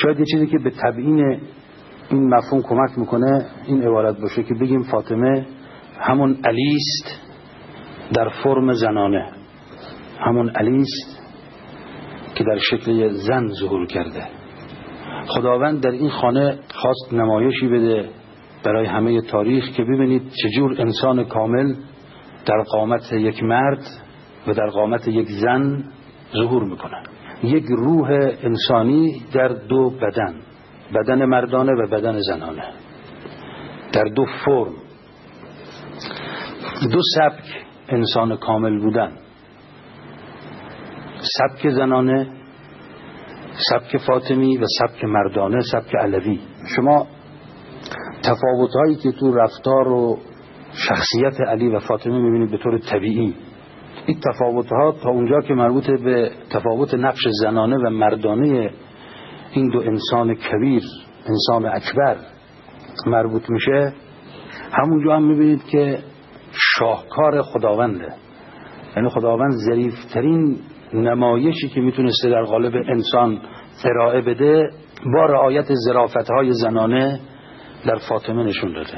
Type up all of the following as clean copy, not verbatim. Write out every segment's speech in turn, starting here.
شاید یه چیزی که به تبیین این مفهوم کمک میکنه این عبارت باشه که بگیم فاطمه همون علی است در فرم زنانه، همون علی است که در شکل زن ظهور کرده. خداوند در این خانه خواست نمایشی بده برای همه تاریخ که ببینید چجور انسان کامل در قامت یک مرد و در قامت یک زن ظهور میکنه. یک روح انسانی در دو بدن، بدن مردانه و بدن زنانه، در دو فرم، دو سبک انسان کامل بودن، سبک زنانه، سبک فاطمی و سبک مردانه، سبک علوی. شما تفاوت‌هایی که تو رفتار و شخصیت علی و فاطمه می‌بینید به طور طبیعی. این تفاوت‌ها تا اونجا که مربوط به تفاوت نقش زنانه و مردانه این دو انسان کبیر، انسان اکبر مربوط میشه، همونجا هم می‌بینید که شاهکار خداونده. یعنی خداوند ظریف‌ترین نمایشی که میتونسته در قالب انسان ارائه بده با رعایت ظرافت‌های زنانه در فاطمه نشون داده.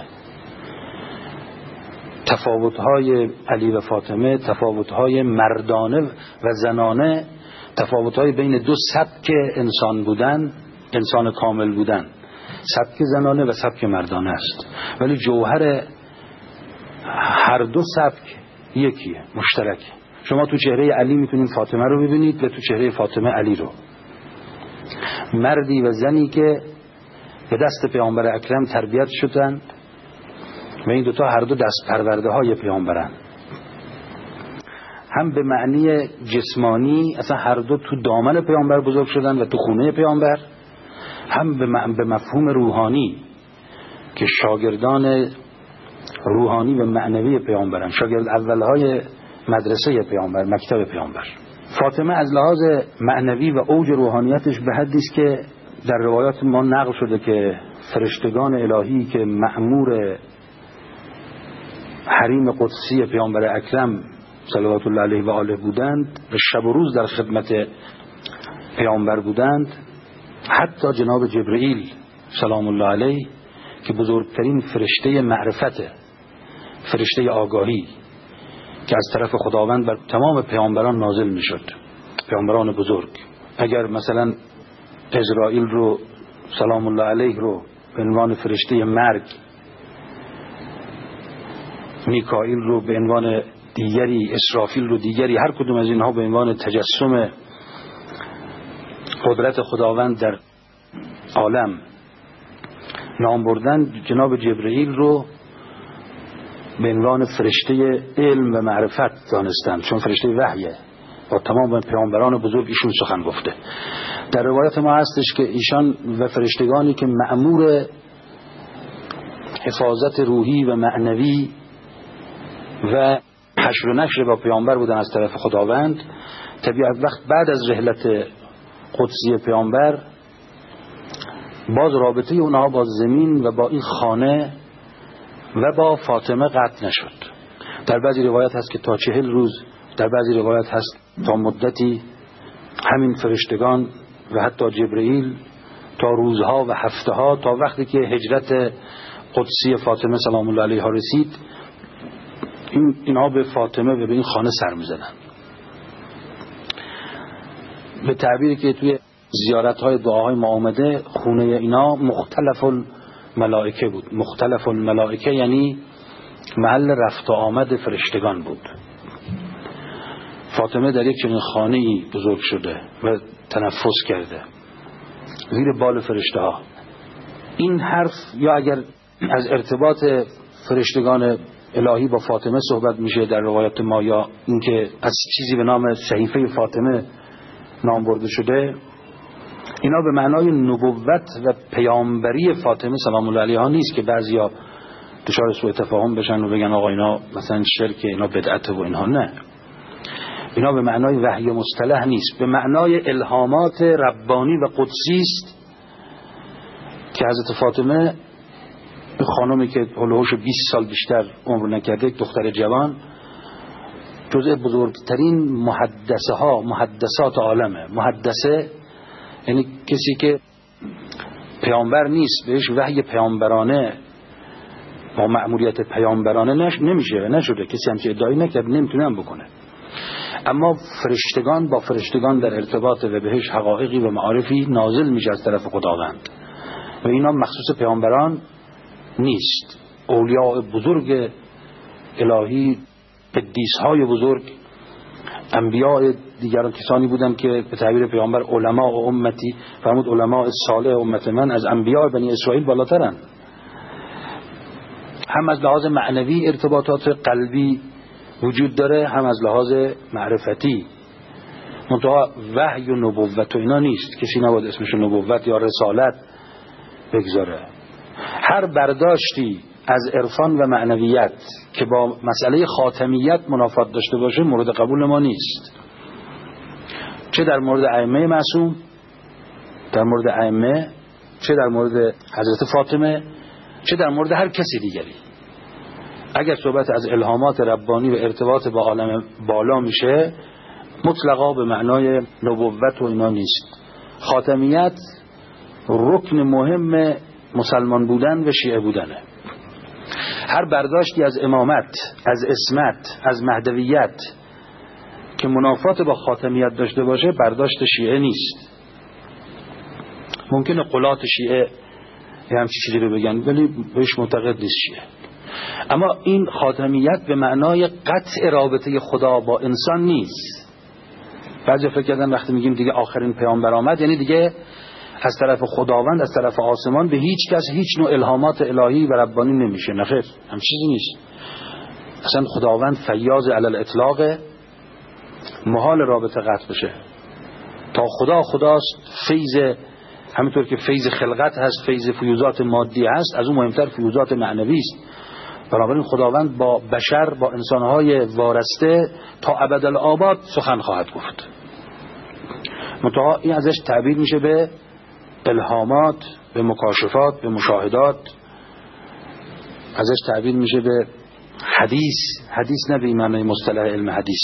تفاوت‌های علی و فاطمه، تفاوت‌های مردانه و زنانه، تفاوت‌های بین دو سبک انسان بودن، انسان کامل بودن، سبک زنانه و سبک مردانه است، ولی جوهر هر دو سبک یکیه، مشترکه. شما تو چهره علی میتونید فاطمه رو ببینید و تو چهره فاطمه علی رو. مردی و زنی که به دست پیامبر اکرم تربیت شدند و این دوتا هر دو دست پرورده های پیامبرن، هم به معنی جسمانی اصلا هر دو تو دامن پیامبر بزرگ شدن و تو خونه پیامبر، هم به مفهوم روحانی که شاگردان روحانی و معنوی پیامبرن، شاگرد اولهای مدرسه پیامبر، مکتب پیامبر. فاطمه از لحاظ معنوی و اوج روحانیتش به حدی است که در روایات ما نقل شده که فرشتگان الهی که مأمور حریم قدسی پیامبر اکرم صلوات الله علیه و آله بودند و شب و روز در خدمت پیامبر بودند، حتی جناب جبرئیل سلام الله علیه که بزرگترین فرشته معرفت، فرشته آگاهی که از طرف خداوند بر تمام پیامبران نازل میشد، پیامبران بزرگ، اگر مثلا عزرائیل رو سلام الله علیه رو به عنوان فرشته مرگ، میکائیل رو به عنوان دیگری، اسرافیل رو دیگری، هر کدوم از اینها به عنوان تجسم قدرت خداوند در عالم نام بردن، جناب جبرئیل رو به عنوان فرشته علم و معرفت دانستند، چون فرشته وحیه، با تمام پیامبران بزرگ ایشون سخن گفته. در روایت ما هستش که ایشان و فرشتگانی که مأمور حفاظت روحی و معنوی و حشر و نشر با پیامبر بودن از طرف خداوند، طبیعت وقت بعد از رحلت قدسی پیامبر باز رابطه اونها با زمین و با این خانه و با فاطمه قطع نشد. در بعضی روایت هست که تا 40 روز، در بعضی روایت هست تا مدتی همین فرشتگان و حتی جبرئیل تا روزها و هفته ها، تا وقتی که هجرت قدسی فاطمه سلام الله علیها رسید، اینها به فاطمه و به این خانه سر می‌زدن. به تعبیری که توی زیارت‌های دعاهای ما آمده، خونه اینا مختلف الملائکه بود. مختلف الملائکه یعنی محل رفت و آمد فرشتگان بود. فاطمه در یک چنین خانه‌ای بزرگ شده و تنفس کرده زیر بال فرشته ها. این حرف، یا اگر از ارتباط فرشتگان الهی با فاطمه صحبت میشه در روایت ما، یا اینکه از چیزی به نام صحیفه فاطمه نام برده شده، اینا به معنای نبوت و پیامبری فاطمه سلام الله علیها نیست که بعضیا دچار سوء تفاهم بشن و بگن آقا اینا مثلا شرک، اینا بدعت و اینها. نه، اینا به معنای وحی مصطلح نیست، به معنای الهامات ربانی و قدسی است که حضرت فاطمه، خانمی که هلوهوش 20 سال بیشتر عمر نکرده، دختر جوان، جزء بزرگترین محدثات عالمه. محدثه یعنی کسی که پیامبر نیست، بهش وحی پیامبرانه با مأموریت پیامبرانه نمیشه، نشده، کسی همچه ادعایی نکرد، نمیتونم بکنه. اما فرشتگان با فرشتگان در ارتباط و بهش حقایقی و معارفی نازل میشه از طرف خداوند و اینا مخصوص پیامبران نیست. اولیاء بزرگ الهی، قدیس‌های بزرگ، انبیاء دیگران کسانی بودن که به تعبیر پیامبر علماء و امتی فرمود علماء صالح امت من از انبیاء بنی اسرائیل بالاترن. هم از لحاظ معنوی ارتباطات قلبی وجود داره، هم از لحاظ معرفتی. منتها وحی و نبوت و اینا نیست، کسی نباید اسمش نبوت یا رسالت بگذاره. هر برداشتی از عرفان و معنویت که با مسئله خاتمیت منافات داشته باشه مورد قبول ما نیست، چه در مورد ائمه معصوم، در مورد ائمه، چه در مورد حضرت فاطمه، چه در مورد هر کسی دیگری. اگر صحبت از الهامات ربانی و ارتباط با عالم بالا میشه مطلقا به معنای نبوت و اینا نیست. خاتمیت رکن مهم مسلمان بودن و شیعه بودنه. هر برداشتی از امامت، از عصمت، از مهدویت که منافات با خاتمیت داشته باشه برداشت شیعه نیست. ممکنه قلات شیعه همچین چیزی رو بگن ولی بهش معتقد نیست شیعه. اما این خاتمیت به معنای قطع رابطه خدا با انسان نیست. بعضی فکر کردن وقتی میگیم دیگه آخرین پیامبر آمد یعنی دیگه از طرف خداوند، از طرف آسمان به هیچ کس هیچ نوع الهامات الهی و ربانی نمیشه. نخیر، هم چیزی نیست. اصلا خداوند فیاض علی الاطلاق، محال رابطه قطع بشه. تا خداست، فیض همینطور که فیض خلقت هست، فیض فیوزات مادی هست، از اون مهمتر فیوزات معنوی است. بنابراین خداوند با بشر، با انسانهای وارسته تا ابدالآباد سخن خواهد گفت. منتها این ازش تعبیر میشه به الهامات، به مکاشفات، به مشاهدات، ازش تعبیر میشه به حدیث نه به معنای مصطلح علم حدیث،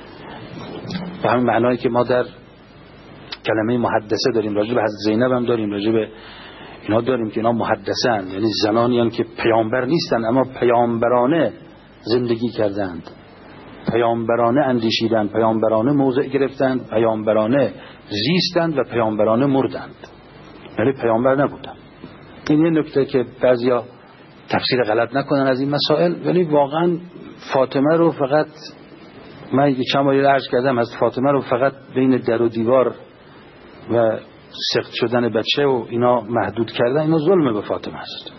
به همین معنایی که ما در کلمه محدثه داریم، راجع به حضرت زینب هم داریم، راجع به اینا داریم که اینا محدثن، یعنی زنانی هم که پیامبر نیستن اما پیامبرانه زندگی کردند، پیامبرانه اندیشیدند، پیامبرانه موضع گرفتند، پیامبرانه زیستند و پیامبرانه مردند، یعنی پیامبر نبودند. این یه نکته که بعضیا تفسیر غلط نکنن از این مسائل. ولی واقعا فاطمه رو فقط، من چند بار عرض کردم، از فاطمه رو فقط بین در و دیوار و سخت شدن بچه و اینا محدود کردن، اینا ظلم به فاطمه است.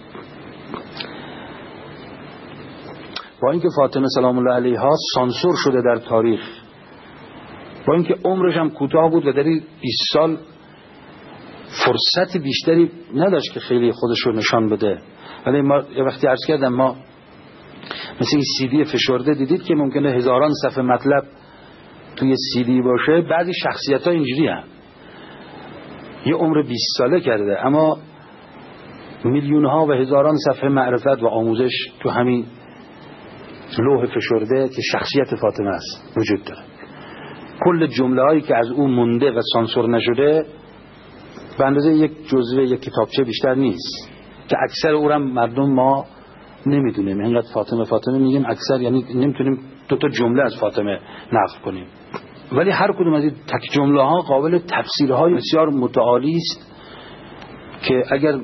با اینکه فاطمه سلام الله علیها سانسور شده در تاریخ، با اینکه عمرش هم کوتاه بود و در 20 سال فرصت بیشتری نداشت که خیلی خودش رو نشان بده، ولی ما وقتی عرض کردم ما مثل این سی دی فشرده دیدید که ممکنه هزاران صفحه مطلب توی سی دی باشه. بعضی شخصیت ها اینجوری هم یه عمر 20 ساله کرده اما میلیون ها و هزاران صفحه معرفت و آموزش تو همین لوح فشرده که شخصیت فاطمه است وجود داره. کل جمله هایی که از اون مونده و سانسور نشده به اندازه یک جزوه یک کتابچه بیشتر نیست که اکثر او هم مردم ما نمیدونیم. اینقدر فاطمه میگیم، اکثر یعنی نمیتونیم 2 جمله از فاطمه نقل کنیم. ولی هر کدوم از این تک جمله ها قابل تفسیرهای بسیار متعالی است که اگر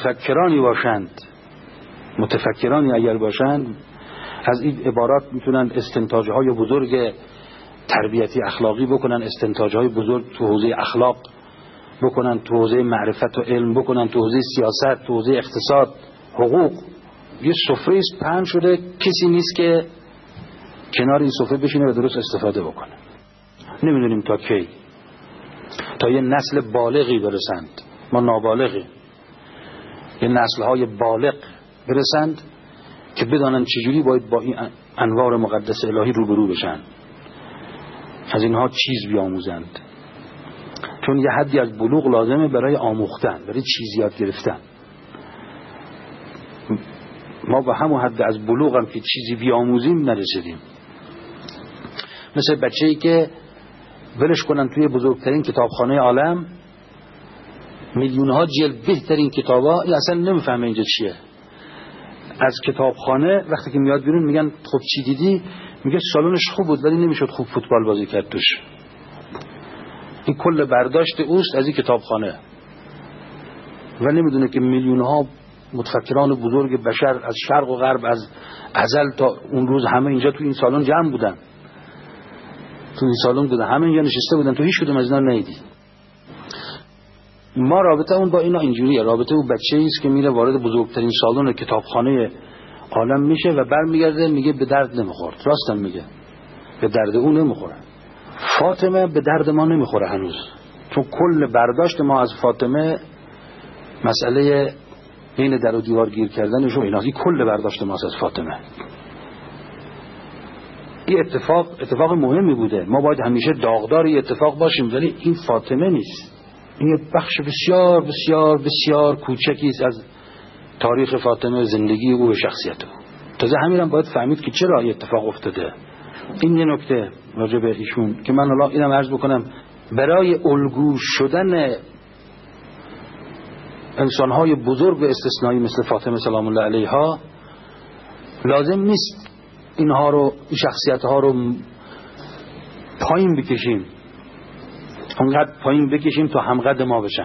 متفکرانی اگر باشند از این عبارات میتونن استنتاجهای بزرگ تربیتی اخلاقی بکنن، استنتاجهای بزرگ تو حوزه اخلاق بکنن، تو حوزه معرفت و علم بکنن، تو حوزه سیاست، تو حوزه اقتصاد، حقوق. یه سفره است پهن شده، کسی نیست که کنار این سفره بشینه و درست استفاده بکنه. نمیدونیم تا کی، تا یه نسل بالغی برسند، ما نابالغیم، یه نسل‌های بالغ برسند که بدانند چجوری باید با این انوار مقدس الهی روبرو بشن، از اینها چیز بیاموزند. چون یه حدی از بلوغ لازمه برای آموختن، برای چیز یاد گرفتن. ما به همون حد از بلوغ هم که چیزی بیاموزیم نرسیدیم. مثل بچه‌ای که ولش کنن توی بزرگترین کتابخانه عالم میلیون ها جلد بهترین کتابا، این اصلا نمیفهمه اینجا چیه. از کتابخانه وقتی که میاد بیرون میگن خب چی دیدی؟ میگه سالنش خوب بود ولی نمیشد خوب فوتبال بازی کرد توش. این کل برداشت اوست از این کتابخانه و نمیدونه که میلیون ها متفکران بزرگ بشر از شرق و غرب، از ازل تا اون روز همه اینجا تو این سالن جمع بودن، تو این سالن بودن، همه اینجا نشسته بودن، تو هیچ کدوم از اینا ندیدی. ما رابطه اون با اینا اینجوریه. رابطه اون بچه‌ای است که میره وارد بزرگترین سالن کتابخانه عالم میشه و برمیگرده میگه به درد نمیخورد. راستم میگه، به درد اون نمیخوره. فاطمه به درد ما نمیخوره هنوز، چون کل برداشت ما از فاطمه مسئله بین در و دیوار گیر کردنش و ایناست. کل برداشت ما از فاطمه. این اتفاق مهمی بوده، ما باید همیشه داغدار این اتفاق باشیم، ولی این فاطمه نیست. این بخش بسیار بسیار بسیار کوچکی است از تاریخ فاطمه، زندگی او و شخصیت او. تازه همینم باید فهمید که چرا این اتفاق افتاده. این یه نکته راجع به ایشون که من حالا اینم عرض بکنم، برای الگو شدن انسان‌های بزرگ و استثنایی مثل فاطمه سلام الله علیها لازم نیست اینها رو، این شخصیت‌ها رو پایین بکشیم، همقدر پایین بکشیم تا همقدر ما بشن.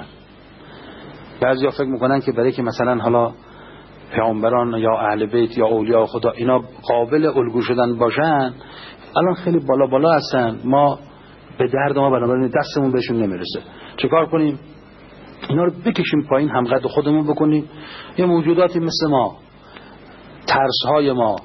بعضیا فکر میکنن که برای که مثلا حالا پیامبران یا اهل بیت یا اولیاء خدا اینا قابل الگو شدن باشن، الان خیلی بالا بالا هستن، ما به درد ما بنابراین دستمون بهشون نمیرسه. چه کار کنیم؟ اینا رو بکشیم پایین، همقدر خودمون بکنیم. یه موجوداتی مثل ما، ترس‌های ما،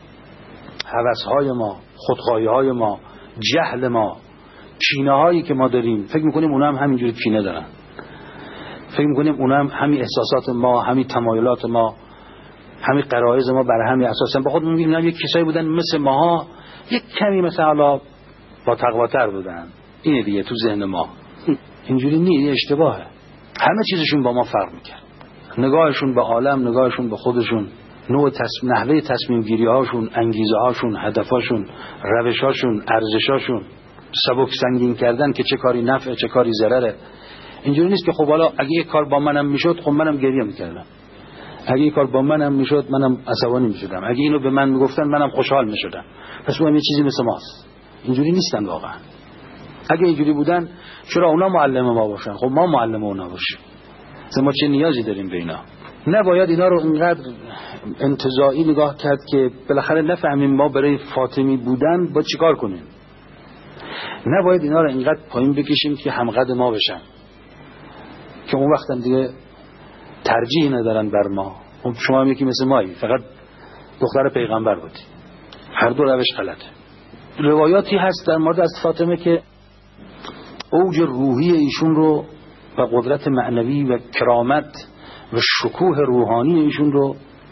هوس‌های ما، خودخواهی‌های ما، جهل ما، کینه‌هایی که ما داریم، فکر می‌کنیم اونا هم همینجوری کینه دارن. فکر می‌کنیم اونا هم همین احساسات ما، همین تمایلات ما، همین غرایز ما بر همین اساسا با خودمون می‌بینیم یک کسایی بودن مثل ماها، یک کمی مثلا با تقواتر بودن. اینه دیگه تو ذهن ما. اینجوری نیست، اشتباهه. همه چیزشون با ما فرق می‌کنه. نگاهشون به عالم، نگاهشون به خودشون، نحوه تصمیم گیری هاشون، انگیزه هاشون، هدفاشون، روشاشون، ارزشاشون، سبک سنگین کردن که چه کاری نفعه چه کاری ضرره. اینجوری نیست که خب حالا اگه یک کار با منم میشد خب منم گریه میکردم، اگه یک کار با منم میشد منم عصبانی میشدم، اگه اینو به من میگفتن منم خوشحال میشدم. پس اون یه چیزی مثل ماست. اینجوری نیستن واقعا. اگه اینجوری بودن چرا اونا معلم ما باشن؟ خب ما معلم اونا باشیم. ما چه نیازی داریم به اینا؟ نباید اینا رو اینقدر انتزاعی نگاه کرد که بالاخره نفهمیم ما برای فاطمی بودن با چیکار کنیم. نباید اینا رو اینقدر پایین بکشیم که همقدر ما بشن، که اون وقت هم دیگه ترجیح ندارن بر ما. شما هم یکی مثل مایی، فقط دختر پیغمبر بودی. هر دو روش غلطه. روایاتی هست در مورد از فاطمه که اوج روحی ایشون رو و قدرت معنوی و کرامت و شکوه روحانی ایشون رو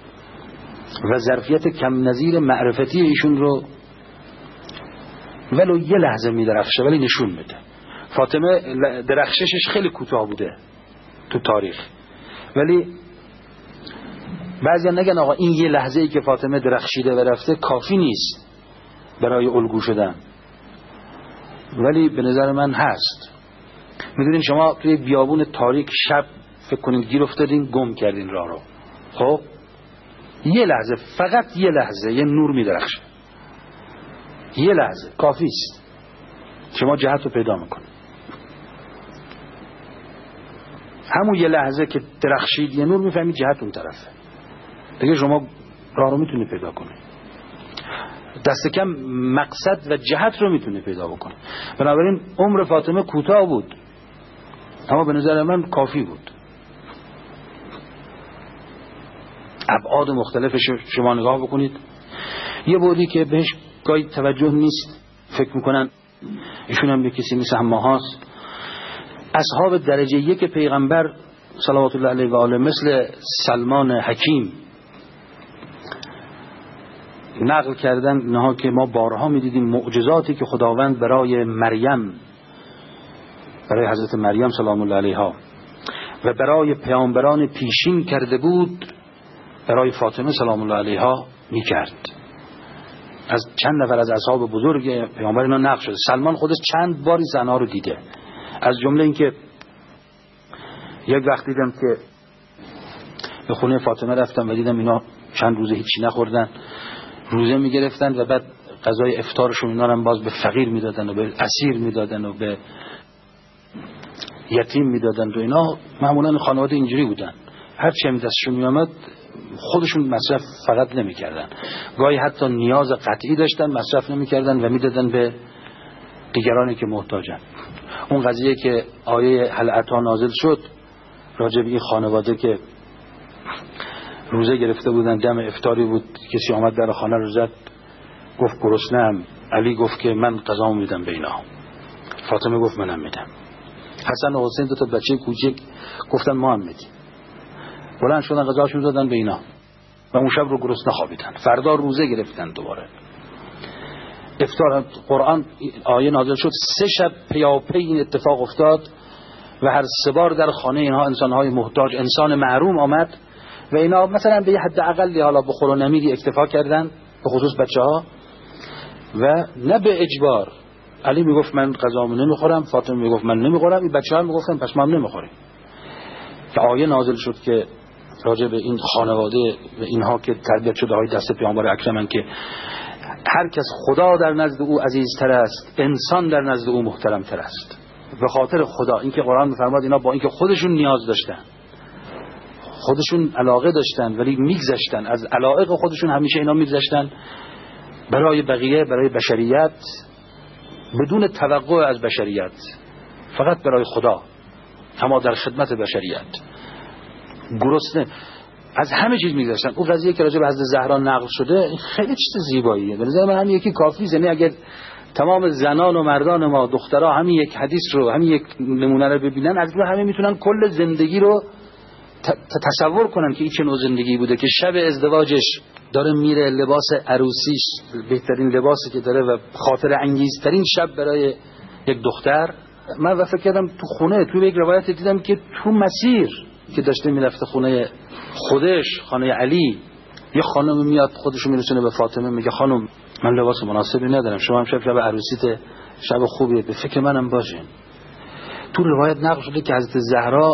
و ظرفیت کم نظیر معرفتی ایشون رو ولو یه لحظه می درخشه ولی نشون میده. فاطمه درخششش خیلی کوتاه بوده تو تاریخ، ولی بعضیا نگن آقا این یه لحظه ای که فاطمه درخشیده و رفته کافی نیست برای الگو شدن، ولی به نظر من هست. میدونین شما توی بیابون تاریک شب فکر کنین گیر افتادین، گم کردین راه رو، خب یه لحظه، فقط یه لحظه یه نور میدرخشه، یه لحظه کافی است شما جهت رو پیدا میکنید. همون یه لحظه که درخشید یه نور میفهمید جهت اون طرفه، دیگه شما راه رو میتونید پیدا کنید، دست کم مقصد و جهت رو میتونید پیدا بکنید. بنابراین عمر فاطمه کوتاه بود اما به نظر من کافی بود. ابعاد مختلفش شما نگاه بکنید. یه بودی که بهش گاهی توجه نیست، فکر میکنن ایشون هم به کسی مثل ماهاست. اصحاب درجه یک پیغمبر صلوات الله علیه و آله مثل سلمان حکیم نقل کردن اینها که ما بارها میدیدیم معجزاتی که خداوند برای مریم، برای حضرت مریم سلام الله علیها و برای پیامبران پیشین کرده بود برای فاطمه سلام الله علیها میکرد. از چند نفر از اصحاب بزرگ پیامبر اینا نقل شده. سلمان خودش چند باری زنها رو دیده، از جمله اینکه یک وقت دیدم که به خونه فاطمه رفتم و دیدم اینا چند روزه هیچی نخوردن، روزه میگرفتن و بعد غذای افطارشون اینا هم باز به فقیر میدادن و به اسیر میدادن و به یتیم میدادن و اینا. معمولا خانواده اینجوری بودن، هر چی هم دستشون میامد خودشون مصرف فقط نمیکردن، گاهی حتی نیاز قطعی داشتن مصرف نمیکردن و میدادن به دیگرانی که محتاجن. اون قضیه که آیه هل اتی نازل شد راجع به این خانواده که روزه گرفته بودن، دم افطاری بود، کسی آمد در خانه رو زد، گفت گرسنه‌ام. علی گفت که من غذا میدم به اینا. فاطمه گفت منم میدم. حسن و حسین دو تا بچه کوچک گفتن ما هم میدیم. بلند شدن غذاشون دادن به اینا و اون شب رو گرسنه خوابیدن. فردا روزه گرفتن دوباره. افطار قرآن آیه نازل شد، 3 شب پیاپی این اتفاق افتاد و هر 3 بار در خانه اینها انسان‌های محتاج، انسان محروم آمد و اینا مثلا به حد اقلی حالا بخور و نمیری اکتفا کردن، به خصوص بچه‌ها، و نه به اجبار. علی میگفت من غذامو نمیخورم، فاطمه میگفت من نمیخورم، این بچه‌ها میگفتن پس ما هم نمیخوریم. که آیه نازل شد که راجع به این خانواده و اینها که تربیت شده های دست پیامبر اکرمن که هر کس خدا در نزد او عزیزتر است، انسان در نزد او محترمتر است. به خاطر خدا، اینکه قرآن میفرماد اینا با اینکه خودشون نیاز داشتن، خودشون علاقه داشتن ولی میگذشتن از علایق خودشون، همیشه اینا میگذشتن برای بقیه، برای بشریت، بدون توقع از بشریت، فقط برای خدا، اما در خدمت بشریت. گرسنه از همه چیز میگذشتن. اون قضیه که راجع به حضرت زهرا نقل شده خیلی چیز زیباییه. به نظر من همین یکی کافی، یعنی اگر تمام زنان و مردان ما، دخترها، همین یک حدیث رو، همین یک نمونه رو ببینن، از روی همه میتونن کل زندگی رو تصور کنن که این چه نوع زندگی بوده که شب ازدواجش داره میره، لباس عروسیش بهترین لباسی که داره و خاطر انگیزترین شب برای یک دختر. من فکر کردم تو خونه، تو یک روایت دیدم که تو مسیر که داشته میرفته خونه خودش، خانه علی، یه خانم میاد خودشو میرسونه به فاطمه، میگه خانم من لباس مناسبی ندارم، شما هم شب عروسیت شب خوبیه، به فکر منم باشین. تو روایت نقل شده که حضرت زهرا،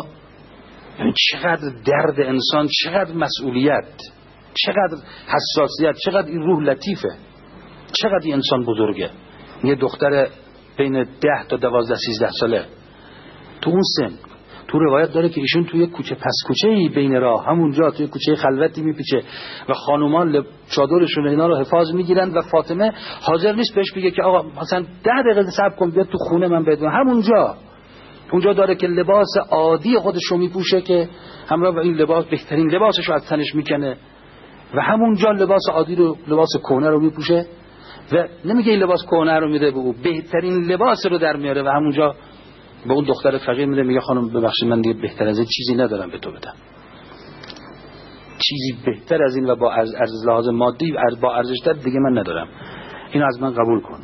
چقدر درد انسان، چقدر مسئولیت، چقدر حساسیت، چقدر این روح لطیفه، چقدر این انسان بزرگه. یه دختر بین 10 تا 12 13 ساله تو اون سن، تو روایت داره که ایشون توی کوچه پس کوچه‌ای بین راه، همونجا توی کوچه خلوتی میپیچه و خانومان چادرشون اینا رو حفاظ میگیرن و فاطمه حاضر نیست بهش بگه که آقا مثلا 10 دقیقه صبر کن بیاد تو خونه من بدون، اونجا داره که لباس عادی خودشو میپوشه که همراه با این لباس بهترین لباسشو از تنش میکنه و همونجا لباس عادی رو، لباس کهنه رو میپوشه و نمیگه این لباس کهنه رو میده به او، بهترین لباس رو در میاره و همونجا به اون دختر فقیر میده، میگه خانم ببخشید من دیگه بهتر از این چیزی ندارم به تو بدم، چیزی بهتر از این و با از لحاظ مادی با ارزشتر دیگه من ندارم، اینو از من قبول کن.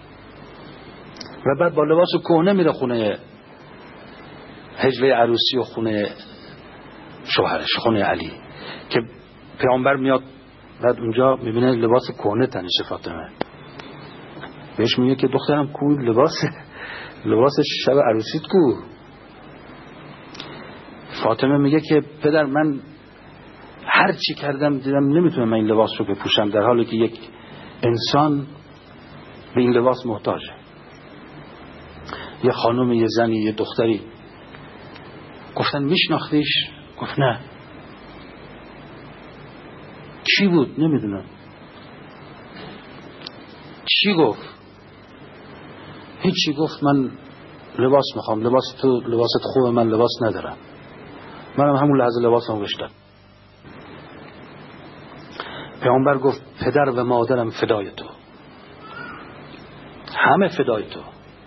و بعد با لباس کهنه میره خونه حجله عروسی و خونه شوهرش، خونه علی، که پیامبر میاد بعد اونجا میبینه لباس کهنه تنشه فاطمه، بهش میگه که دخترم کو لباس شب عروسیت کو؟ فاطمه میگه که پدر من هر چی کردم دیدم نمیتونم من این لباس رو بپوشم، در حالی که یک انسان به این لباس محتاجه. یه خانم، یه زنی، یه دختری گفتن میشناختیش؟ گفت نه. چی بود؟ نمیدونم. چی گفت؟ هیچی. گفت من لباس میخوام، لباست خوبه، من لباس ندارم. منم همون لحظه لباسمو گشتم. پیامبر گفت پدر و مادرم فدای تو، همه فدای تو.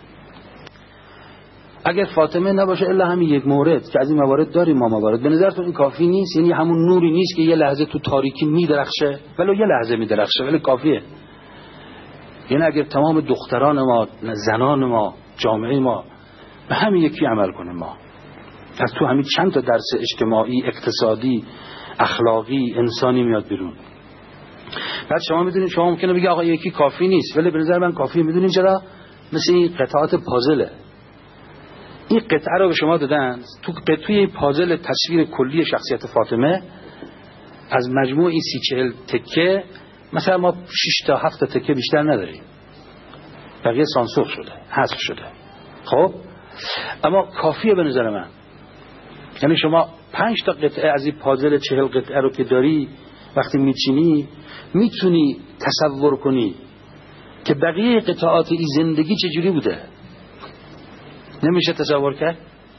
اگر فاطمه نباشه الا همین یک مورد که از این موارد داریم ما موارد، به نظرتون این کافی نیست؟ یعنی همون نوری نیست که یه لحظه تو تاریکی میدرخشه، ولو یه لحظه میدرخشه ولی کافیه؟ یعنی اگر تمام دختران ما، زنان ما، جامعه ما به همین یکی عمل کنیم، ما از تو همین چند تا درس اجتماعی، اقتصادی، اخلاقی، انسانی میاد بیرون. بعد شما میدونید، شما ممکنه بگی آقا یکی کافی نیست، ولی به نظر من کافیه. میدونید چرا؟ مثل این قطعات پازله. این قطعه رو به شما دادن. توی پازل تصویر کلی شخصیت فاطمه از مجموع این 30-40 تکه مثلا ما 6 تا 7 تکه بیشتر نداریم، بقیه سانسور شده، حذف شده. خب اما کافیه به نظر من. یعنی شما 5 تا قطعه از این پازل 40 قطعه رو که داری وقتی میچینی میتونی تصور کنی که بقیه قطعات این زندگی چجوری بوده. نمیشه تصور کرد؟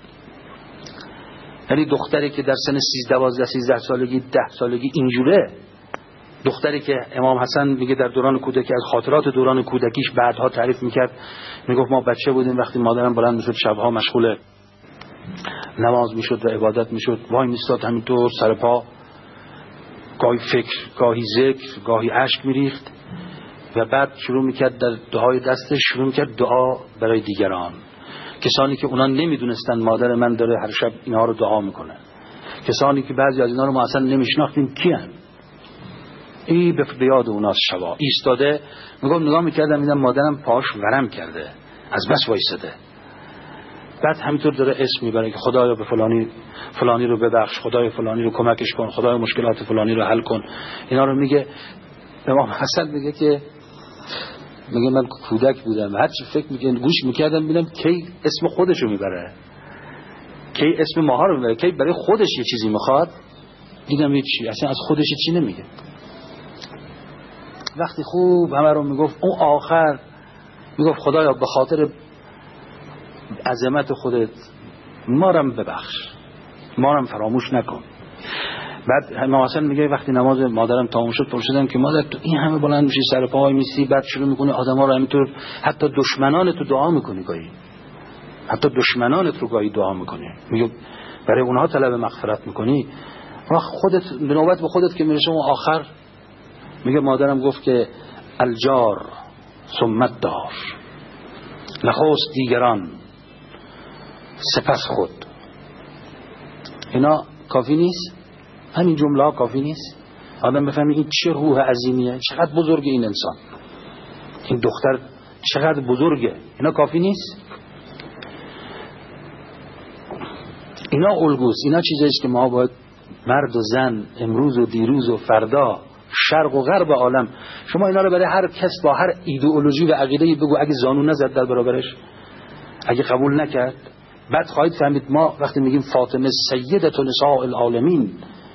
یعنی دختری که در سن 12-13 سالگی 10 سالگی اینجوره، دختری که امام حسن میگه در دوران کودکی از خاطرات دوران کودکیش بعدها تعریف میکرد، میگفت ما بچه بودیم وقتی مادرم بلند میشد شبها مشغول نماز میشد و عبادت میشد، وای میستاد همینطور سر پا، گاهی فکر، گاهی ذکر، گاهی اشک میریخت و بعد شروع میکرد در دعای دستش شروع میکرد دعا برای دیگران، کسانی که اونا نمیدونستن مادر من داره هر شب اینها رو دعا میکنه، کسانی که بعضی از اینا رو ما اصلا نمیشناختیم کیان. این به یاد اوناست. شبا ایستاده میگم نگاه میکردم میدم مادرم پاش ورم کرده از بس وایساده، بعد همینطور داره اسم میبره که خدایا به فلانی رو ببخش، خدایا فلانی رو کمکش کن، خدایا مشکلات فلانی رو حل کن. اینا رو میگه. امام حسن میگه که میگه من کودک بودم هر چی فکر میکنم گوش میکردم ببینم کی اسم خودشو میبره، کی اسم ماها رو میبره، کی برای خودش یه چیزی میخواد. دیدم هیچی، اصلا از خودش چی نمیگه. وقتی خوب همه رو میگفت اون آخر میگفت خدایا به خاطر عظمت خودت ما رو ببخش، ما رو فراموش نکن. بعد امام حسن میگه وقتی نماز مادرم تمام شد پرسیدم که مادر تو این همه بلند میشی سر پای میسی، بعد شروع میکنی آدما رو همینطور حتی دشمنانت رو دعا میکنی، گاهی حتی دشمنانت رو گاهی دعا میکنی، میگه برای اونها طلب مغفرت میکنی، خودت به نوبت به خودت که میرسه اون آخر میگه مادرم گفت که الجار ثم الدار، نخست دیگران سپس خود. اینا کافی نیست؟ همین جمله ها کافی نیست؟ آدم بفهمی این چه روح عظیمیه، چقدر بزرگه این انسان، این دختر چقدر بزرگه. اینا کافی نیست؟ اینا الگوست، اینا چیزاییست که ما باید مرد و زن، امروز و دیروز و فردا، شرق و غرب عالم، شما اینا رو برای هر کس با هر ایدئولوژی و عقیده‌ای بگو، اگه زانو نزد در برابرش، اگه قبول نکرد، بعد خواهید فهمید ما وقتی میگیم فاطمه سیدة نساء العالمین،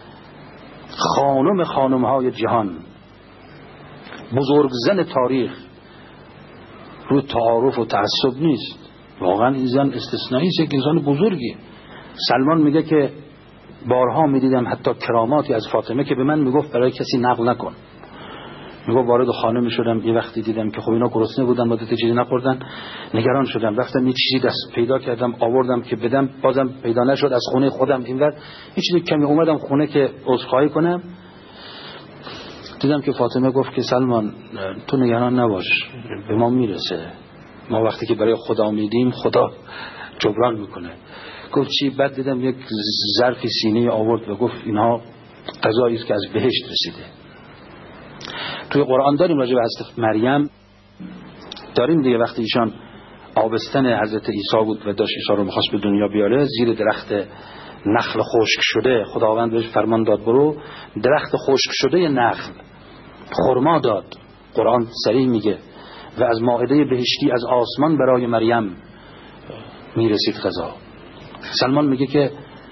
خانم‌های جهان، بزرگ زن تاریخ، روی تعارف و تعصب نیست. واقعا این زن استثنایی است، که انسان بزرگی. سلمان میگه که بارها میدیدم حتی کراماتی از فاطمه که به من میگفت برای کسی نقل نکن. میگفت وارد خانه میشدم یه وقتی دیدم که خب اینا گرسنه بودن با چیزی نخوردن، نگران شدم، رفتم یه چیزی دست پیدا کردم آوردم که بدم، بازم پیدا نشد. از خونه خودم اینور یه چیزی کمی اومدم خونه که عذرخواهی کنم، دیدم که فاطمه گفت که سلمان تو نگران نباش، به ما میرسه، ما وقتی که برای خدا میدیم خدا جبران میکنه. گفت چی؟ بعد دیدم یک ظرفی سینه آورد و گفت اینها غذایی است که از بهشت رسیده. توی قرآن داریم راجع به حضرت مریم، داریم دیگه، وقتی ایشان آبستن حضرت عیسی بود و داشت عیسی رو می‌خواست به دنیا بیاره، زیر درخت نخل خشک شده خداوند بهش فرمان داد برو درخت خشک شده ی نخل خرما داد. قرآن صریح میگه و از مائده بهشتی از آسمان برای مریم میرسید غذا. سلمان میگه که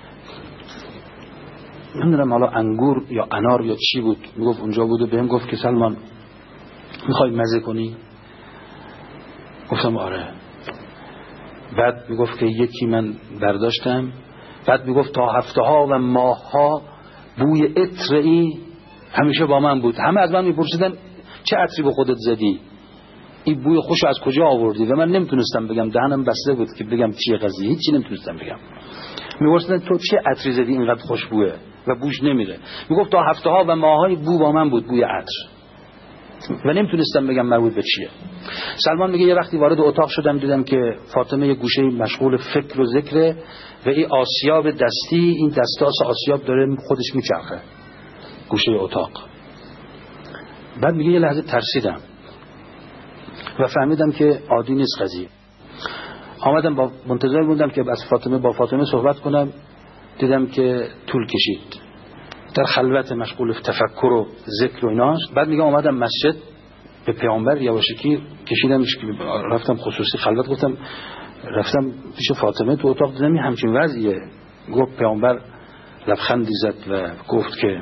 نمیدونم حالا انگور یا انار یا چی بود، میگفت اونجا بود و بهم گفت که سلمان میخوای مزه کنی؟ گفتم آره. بعد میگفت که یکی من برداشتم، بعد میگفت تا هفته ها و ماه ها بوی عطری همیشه با من بود. همه از من میپرسیدن چه عطری به خودت زدی، این بوی خوش از کجا آوردی؟ و من نمیتونستم بگم، دهنم بسته بود که بگم چیه قضیه، هیچی نمیتونستم بگم. میپرسیدن تو چه عطری زدی اینقدر خوشبوه و بوش نمیره؟ میگفت تا هفته ها و ماه های بو با من بود، بوی عطر، و نمیتونستم بگم مربوط به چیه. سلمان میگه یه وقتی وارد اتاق شدم دیدم که فاطمه یه گوشه مشغول فکر و ذکره و این آسیاب دستی، این دستاس آسیاب داره خودش میچرخه گوشه اتاق. بعد میگه یه لحظه ترسیدم و فهمیدم که عادی نیست قضیه. آمدم با منتظر بودم که با فاطمه صحبت کنم، دیدم که طول کشید، در خلوت مشغول تفکر و ذکر و ایناست. بعد میگم آمدم مسجد به پیامبر یواشکی کشیدمش که رفتم خصوصی خلوت، گفتم رفتم پیش فاطمه تو اتاق، دیدم همچین وضعیه. گفت پیامبر لبخندی زد و گفت که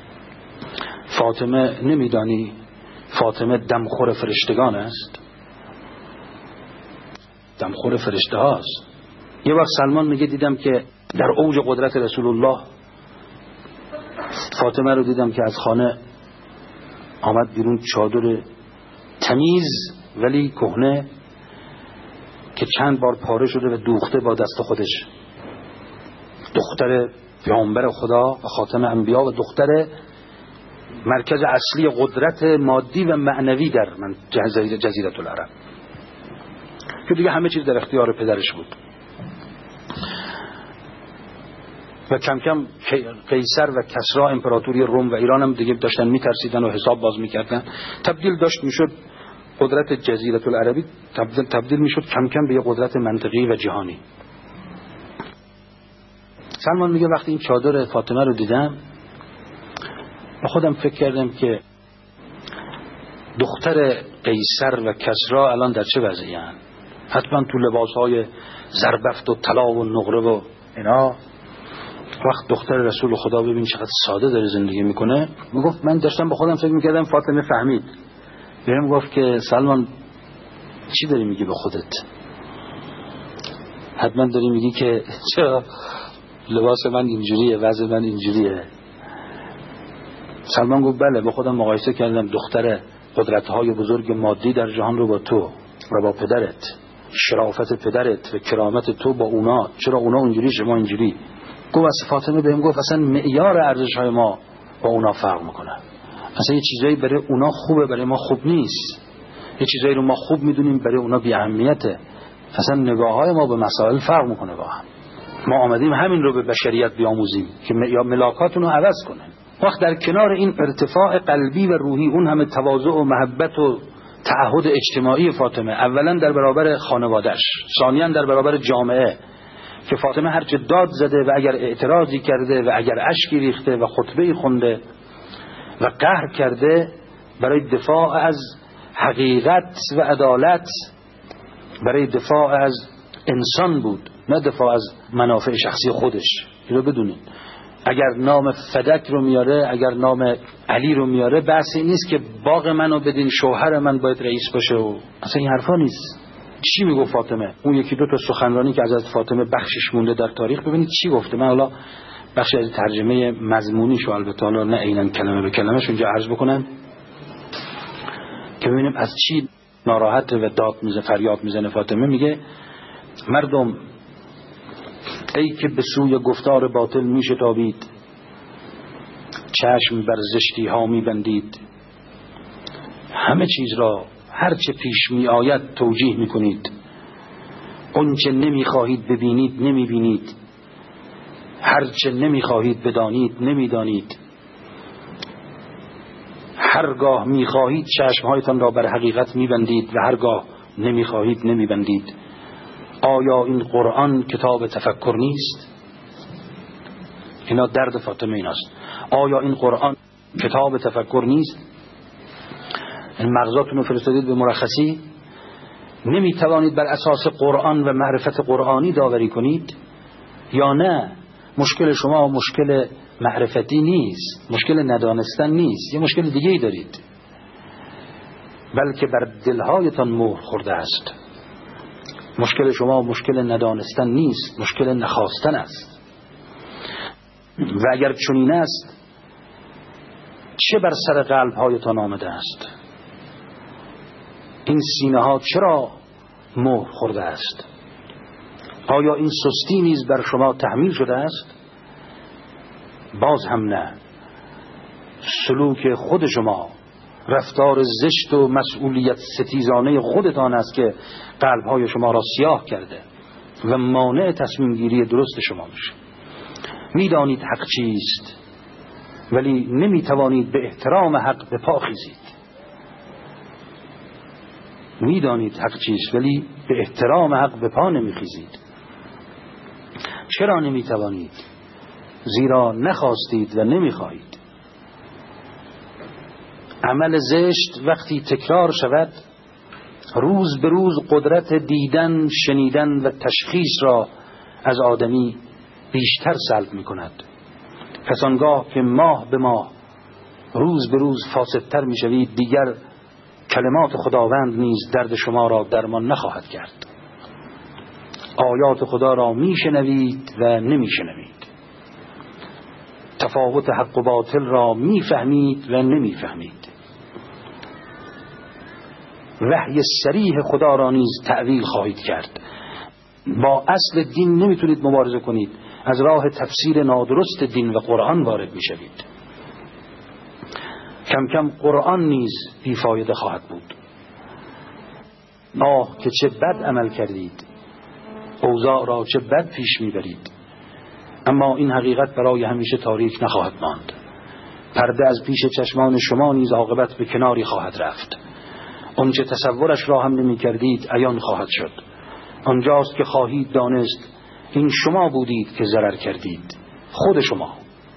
فاطمه نمیدانی فاطمه دمخور فرشتگان است، دمخور فرشته هاست. یه وقت سلمان میگه دیدم که در اوج قدرت رسول الله فاطمه رو دیدم که از خانه آمد بیرون، چادر تمیز ولی کهنه که چند بار پاره شده و دوخته با دست خودش، دختر پیامبر خدا و خاتم انبیا و دختر مرکز اصلی قدرت مادی و معنوی در جزیره العرب، که دیگه همه چیز در اختیار پدرش بود. و کم کم قیصر و کسرا امپراتوری روم و ایران هم دیگه داشتن میترسیدن و حساب باز میکردن. تبدیل داشت میشد قدرت جزیره العربی، تبدیل میشد کم کم به یه قدرت منطقی و جهانی. سلمان میگه وقتی این چادر فاطمه رو دیدم با خودم فکر کردم که دختر قیصر و کسرا الان در چه وضعی هستند؟ حتما تو لباسهای زربفت و طلا و نقره و اینا. وقت دختر رسول خدا ببین چقدر ساده داره زندگی میکنه. میگفت من داشتم با خودم فکر میکردم فاطمه فهمید. بهم گفت که سلمان چی داری میگی به خودت؟ حتما داری میگی که چرا لباس من اینجوریه، وضع من اینجوریه. سلمان گفت بله، با خودم مقایسه کردم دختر قدرت‌های بزرگ مادی در جهان رو با تو و با پدرت، شرافت پدرت و کرامت تو با اونا، چرا اونا اونجوری شما اینجوری. گفت از فاطمه بهم گفت اصلا معیار ارزش‌های ما با اونا فرق میکنه، اصلا یه چیزایی برای اونا خوبه برای ما خوب نیست، یه چیزایی رو ما خوب میدونیم برای اونا بی اهمیته، اصلا نگاه‌های ما به مسائل فرق میکنه با هم. ما آمدیم همین رو به بشریت بیاموزیم که ملاکاتون رو عوض کنه. وقت در کنار این ارتفاع قلبی و روحی، اون همه تواضع و محبت و تعهد اجتماعی فاطمه، اولا در برابر خانواده‌اش، ثانیاً در برابر جامعه، که فاطمه هر چه داد زده و اگر اعتراضی کرده و اگر اشکی ریخته و خطبه‌ای خونده و قهر کرده برای دفاع از حقیقت و عدالت، برای دفاع از انسان بود، نه دفاع از منافع شخصی خودش. اینو بدونید، اگر نام فدک رو میاره، اگر نام علی رو میاره، بحثی نیست که باغ منو بدین، شوهر من باید رئیس باشه و اصلا این حرفا نیست. چی میگه فاطمه؟ اون یکی دو تا سخنرانی که از فاطمه بخشش مونده در تاریخ، ببینید چی گفته. من حالا بخش از ترجمه مضمونیشو البته حالا نه عیناً کلمه به کلمه‌اش اونجا عرض بکنم که ببینیم از چی ناراحت و داد میزنه، فریاد میزنه. فاطمه میگه مردم ای که به سوی گفتار باطل میشتابید، چشم بر زشتی ها میبندید، همه چیز را هر چه پیش می آید توجیه می کنید، اون چه نمی خواهید ببینید نمی بینید، هر چه نمی خواهید بدانید نمی دانید، هرگاه می خواهید چشمهایتان را بر حقیقت می بندید و هرگاه نمی خواهید نمی بندید. آیا این قرآن کتاب تفکر نیست؟ اینا درد فاطمه ایناست. آیا این قرآن کتاب تفکر نیست؟ این مغزاتون رو فرستادید به مرخصی، نمی توانید بر اساس قرآن و معرفت قرآنی داوری کنید؟ یا نه مشکل شما مشکل معرفتی نیست، مشکل ندانستن نیست، یه مشکل دیگه ای دارید، بلکه بر دلهایتان مهر خورده است. مشکل شما مشکل ندانستن نیست، مشکل نخواستن است. و اگر چنین است چه بر سر قلبهایتان آمده است؟ این سینه ها چرا مهر خورده است؟ آیا این سستی نیز بر شما تحمیل شده است؟ باز هم نه. سلوک خود شما، رفتار زشت و مسئولیت ستیزانه خودتان است که قلبهای شما را سیاه کرده و مانع تصمیم گیری درست شما میشه. میدانید حق چیست ولی نمیتوانید به احترام حق به پا خیزید. میدانید حق چیست ولی به احترام حق به پا نمیخیزید. چرا نمیتوانید؟ زیرا نخواستید و نمیخواهید. عمل زشت وقتی تکرار شود روز به روز قدرت دیدن، شنیدن و تشخیص را از آدمی بیشتر سلب می کند. پس آنگاه که ماه به ماه روز به روز فاسدتر می شوید دیگر کلمات خداوند نیز درد شما را درمان نخواهد کرد. آیات خدا را می شنوید و نمی شنوید. تفاوت حق و باطل را می فهمید و نمی فهمید. وحی صریح خدا را نیز تأویل خواهید کرد. با اصل دین نمیتونید مبارزه کنید، از راه تفسیر نادرست دین و قرآن وارد میشوید. کم کم قرآن نیز بیفایده خواهد بود. آه که چه بد عمل کردید، اوضاع را چه بد پیش میبرید. اما این حقیقت برای همیشه تاریک نخواهد ماند. پرده از پیش چشمان شما نیز عاقبت به کناری خواهد رفت. آنچه تصورش را هم نمی کردید عیان خواهد شد. آنجاست که خواهید دانست این شما بودید که ضرر کردید، خود شما.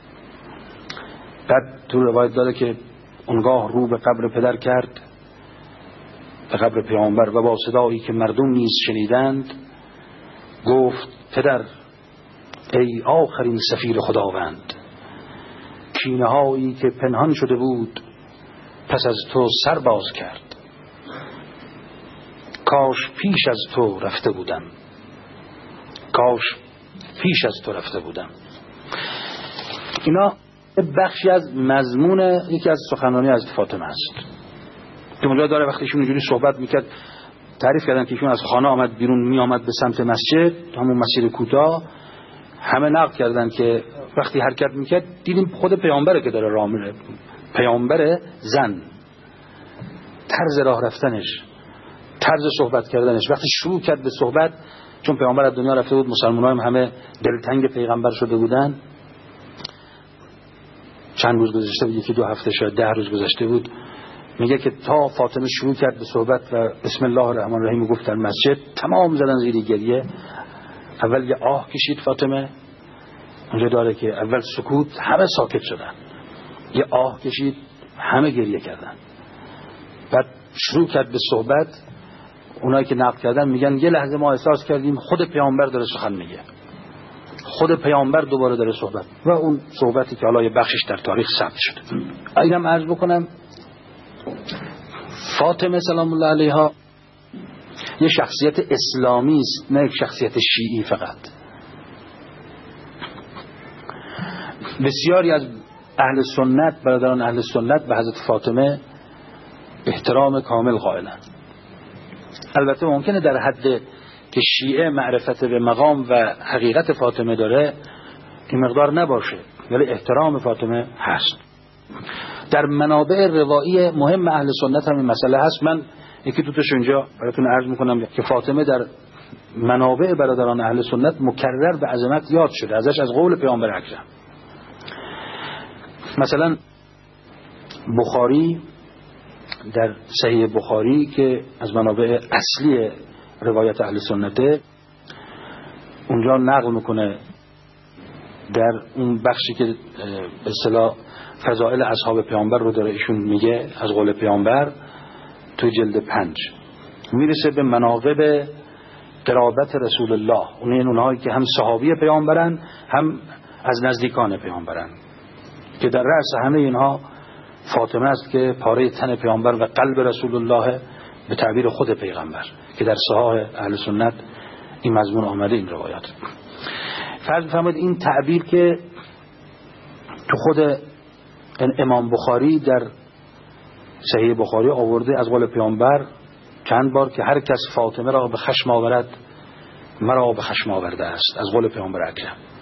بعد تو روایت داره که اونگاه رو به قبر پدر کرد، به قبر پیامبر، و با صدایی که مردم نیز شنیدند گفت: پدر، ای آخرین سفیر خداوند، کینه هایی که پنهان شده بود پس از تو سر باز کرد. کاش پیش از تو رفته بودم. کاش پیش از تو رفته بودم. اینا بخشی از مضمون یکی از سخنرانی از فاطمه است که اونجا داره. وقتی ایشون اینجوری صحبت میکرد، تعریف کردن که ایشون از خانه آمد بیرون، می آمد به سمت مسجد، همون مسیر کوتاه. همه نقل کردن که وقتی حرکت میکرد دیدیم خود پیامبره که داره راه میره. پیامبر زن، طرز راه رفتنش، طرز صحبت کردنش، وقتی شروع کرد به صحبت، چون پیامبر از دنیا رفته بود، مسلمان‌ها هم همه دلتنگ پیغمبر شده بودن. چند روز گذشته بود، یکی دو هفته شاید 10 روز گذشته بود. میگه که تا فاطمه شروع کرد به صحبت و بسم الله الرحمن الرحیم گفت در مسجد، تمام زدن زیر گریه. اول یه آه کشید فاطمه، اونجا داره که اول سکوت، همه ساکت شدن. یه آه کشید، همه گریه کردن. بعد شروع کرد به صحبت. اونایی که نقل کردن میگن یه لحظه ما احساس کردیم خود پیامبر داره سخن میگه، خود پیامبر دوباره داره صحبت. و اون صحبتی که حالا یه بخشش در تاریخ ثبت شده. اینم عرض بکنم فاطمه سلام الله علیها یه شخصیت اسلامی است، نه یک شخصیت شیعی فقط. بسیاری از اهل سنت، برادران اهل سنت، به حضرت فاطمه احترام کامل قائلند. البته ممکنه در حد که شیعه معرفت به مقام و حقیقت فاطمه داره این مقدار نباشه، ولی احترام فاطمه هست. در منابع روایی مهم اهل سنت هم این مسئله هست. من یکی دو تاش اینجا براتون عرض میکنم که فاطمه در منابع برادران اهل سنت مکرر به عظمت یاد شده، ازش از قول پیامبر اکرم. مثلا بخاری، در صحیح بخاری که از منابع اصلی روایت اهل سنته، اونجا نقل میکنه در اون بخشی که به اصطلاح فضائل اصحاب پیامبر رو داره ایشون میگه از قول پیامبر، تو جلد 5 میرسه به مناقب قرابت رسول الله. اونهایی که هم صحابی پیامبرن هم از نزدیکان پیامبرن، که در رأس همه اینها فاطمه است که پاره تن پیامبر و قلب رسول الله به تعبیر خود پیغمبر، که در صحاح اهل سنت این مضمون آمده. این روایات فرض بفرمایید این تعبیر که تو خود امام بخاری در صحیح بخاری آورده از قول پیامبر چند بار که هر کس فاطمه را به خشم آورد مرا به خشم آورده است، از قول پیامبر اکرم.